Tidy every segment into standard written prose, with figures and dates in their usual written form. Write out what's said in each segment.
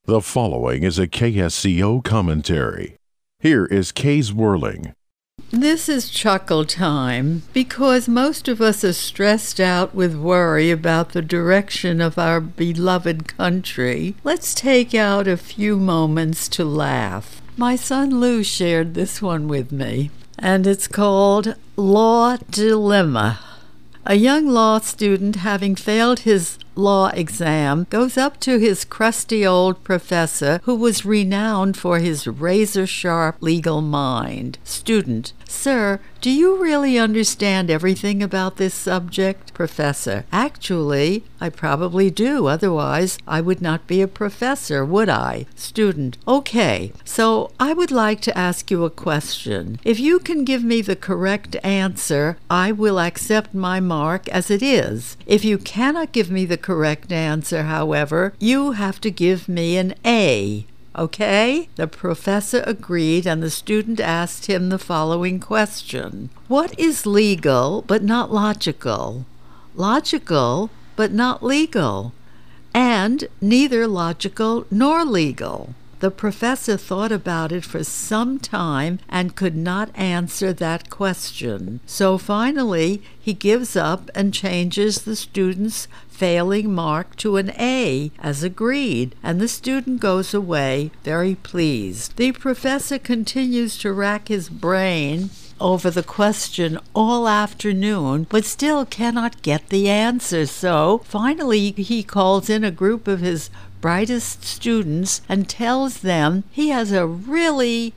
The following is a KSCO commentary. Here is Kay's Whirling. This is chuckle time because most of us are stressed out with worry about the direction of our beloved country. Let's take out a few moments to laugh. My son Lou shared this one with me, and it's called Law Dilemma. A young law student, having failed his law exam, goes up to his crusty old professor, who was renowned for his razor-sharp legal mind. Student: "Sir, do you really understand everything about this subject?" Professor: "Actually, I probably do. Otherwise, I would not be a professor, would I?" Student: "Okay, so I would like to ask you a question. If you can give me the correct answer, I will accept my mark as it is. If you cannot give me the correct answer, however, you have to give me an A. Okay?" The professor agreed, and the student asked him the following question. What is legal but not logical? Logical but not legal, and neither logical nor legal. The professor thought about it for some time and could not answer that question. So finally, he gives up and changes the student's failing mark to an A, as agreed, and the student goes away very pleased. The professor continues to rack his brain over the question all afternoon, but still cannot get the answer. So finally he calls in a group of his brightest students and tells them he has a really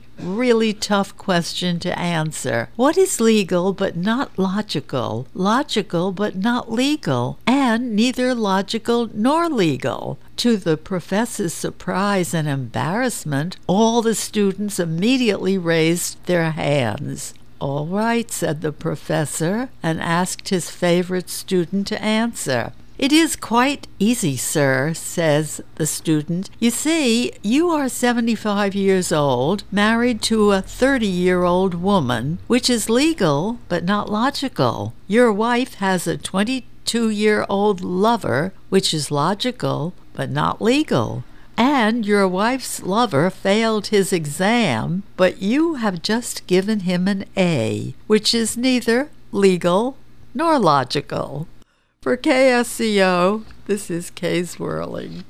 tough question to answer. What is legal but not logical? Logical but not legal, and neither logical nor legal. To the professor's surprise and embarrassment, all the students immediately raised their hands. "All right," said the professor, and asked his favorite student to answer. "It is quite easy, sir," says the student. "You see, you are 75 years old, married to a 30-year-old woman, which is legal but not logical. Your wife has a 22-year-old lover, which is logical but not legal. And your wife's lover failed his exam, but you have just given him an A, which is neither legal nor logical." For KSCO, this is Kay's Whirling.